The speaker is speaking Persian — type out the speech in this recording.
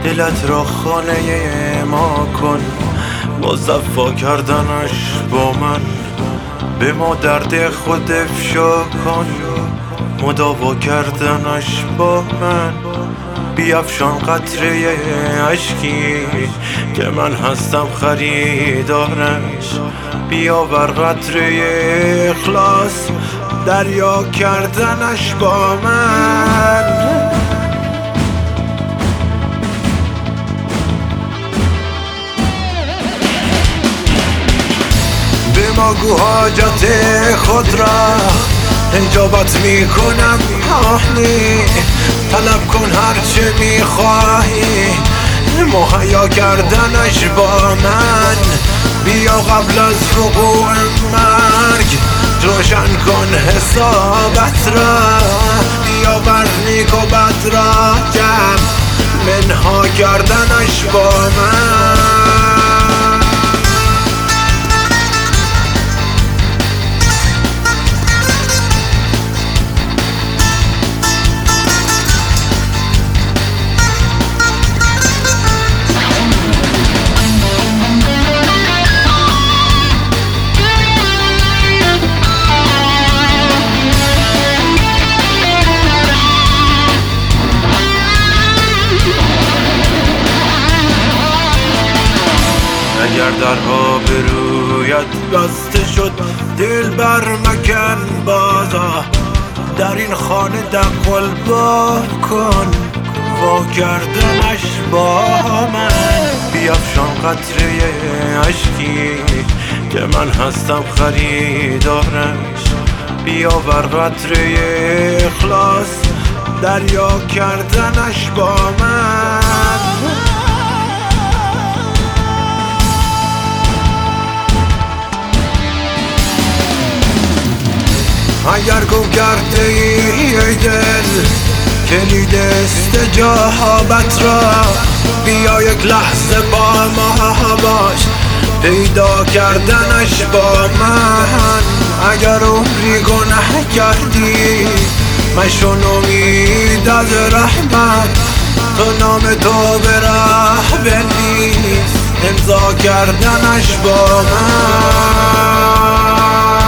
دلت را خانه ما کن، مصفا کردنش با من، به ما درد خود افشا کن، مداوا کردنش با من. بیفشان قطره اشکی که من هستم خریدارش، بیاور قطره اخلاص دریا کردنش با من. به ما گو حاجت خود را اجابت میکنم آهنی، طلب کن هرچه میخواهی، مهیا کردنش با من. بیا قبل از وقوع مرگ روشن کن حسابت را، بیا بر نیک و بد را جمع منها کردنش با من. اگر درها به رویت بسته شد دل بر مکن بازا، در این خانه دقل با کن وا کردنش با من. بیفشان قطره اشکی که من هستم خریدارش، بیاور قطره اخلاص دریا کردنش با من. اگر گم کرده ای دل کلید استجابت را، بیا یک لحظه با ما باش پیدا کردنش با من. اگر عمری گناه کردی مشو نومید از رحمت، تو نام تو به راه بنویس امضا کردنش با من.